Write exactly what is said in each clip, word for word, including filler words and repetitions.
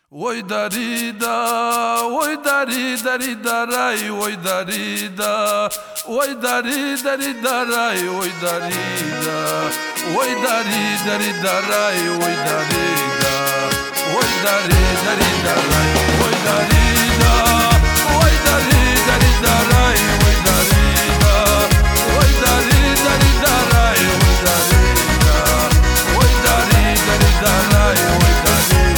Ой, дарида, ой, дари, дари, дарай, ой, дарида, ой, дари, дари, дарай, ой, дарида, ой, дари, дари, дарай, ой, дарида, ой, дари, дари, дарай, ой, дарида, ой, дари, дари, дарай, ой, дарида, ой, дари, дари, дарай, ой, дарида, ой, дари, дари, дарай, ой, дарида.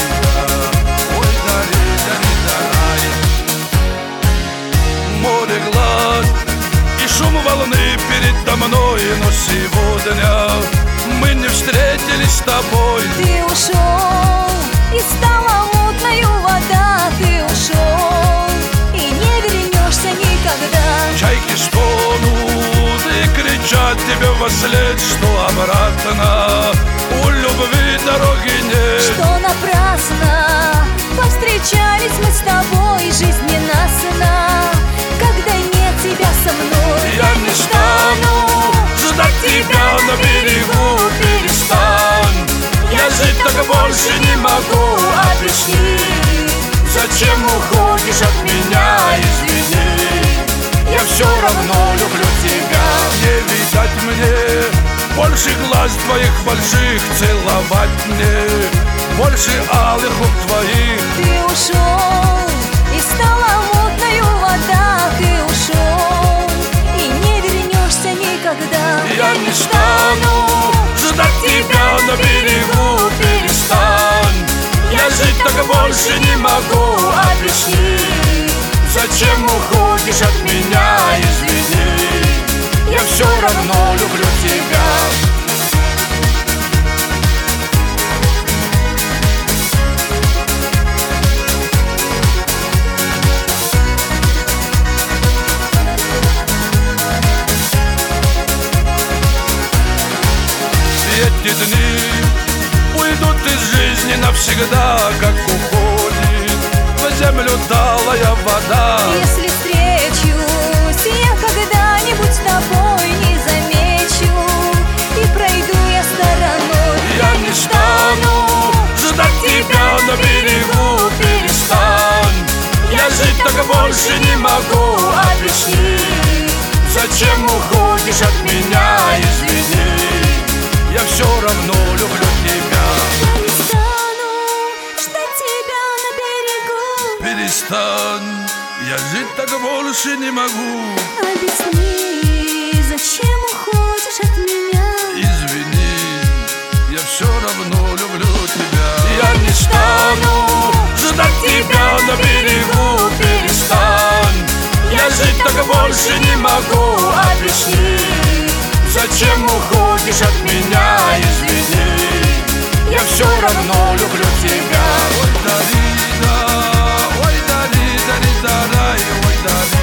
Море глаз и шум волны передо мной, но сегодня мы не встретились с тобой. Ты ушел, и стала мутною вода. Ты ушел, и не вернешься никогда. Чайки стонут и кричат тебе вослед, что обратно у любви дороги нет. Что напрасно повстречались мы с тобой, жизнь ненастна, когда нет тебя со мной. Я не стану ждать тебя на берегу, перестань. Я жить так больше не могу. Объясни, зачем уходишь от меня, извини. Я все равно люблю тебя. Не видать мне больше глаз твоих больших, целовать мне больше алых губ твоих. Ты ушел, и стала мутною вода. Ты ушел, и не вернешься никогда. Я не стану ждать тебя на берегу, перестань. Я жить так больше не могу. Объясни, зачем уходишь от меня, извини. Я все равно люблю тебя. Эти дни уйдут из жизни навсегда, как уходит в землю талая вода. Если встречусь я когда-нибудь с тобой, не замечу, и пройду я стороной. Я не стану ждать тебя на берегу, перестань. Я жить так больше не могу. Объясни, зачем уходишь от меня, извини. Я все равно люблю тебя. Я не стану ждать тебя на берегу. Перестань, я жить так больше не могу. Объясни, зачем уходишь от меня. Извини, я все равно люблю тебя. Я не стану ждать тебя на берегу, перестань. Я жить так больше не могу. Объясни, зачем уходишь от меня, извини. Я все равно люблю тебя. Ой, дарида, ой, дари, дари, дарай, ой, дари.